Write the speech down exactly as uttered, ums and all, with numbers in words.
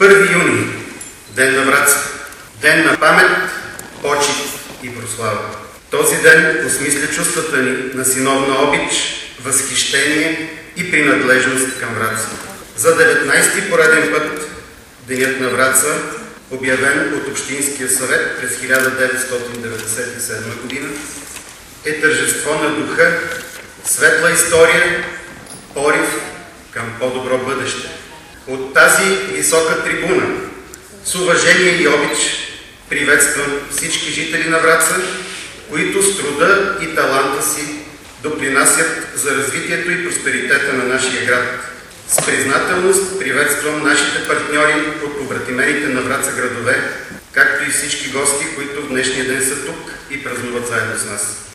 първи юни – Ден на Враца. Ден на памет, почит и прослава. Този ден осмисля чувствата ни на синовна обич, възхищение и принадлежност към Враца. За деветнайсети пореден път Денят на Враца, обявен от Общинския съвет през хиляда деветстотин деветдесет и седма година, е тържество на духа, светла история, порив към по-добро бъдеще. От тази висока трибуна с уважение и обич приветствам всички жители на Враца, които с труда и таланта си допринасят за развитието и просперитета на нашия град. С признателност приветствам нашите партньори от побратимените на Враца градове, както и всички гости, които в днешния ден са тук и празнуват заедно с нас.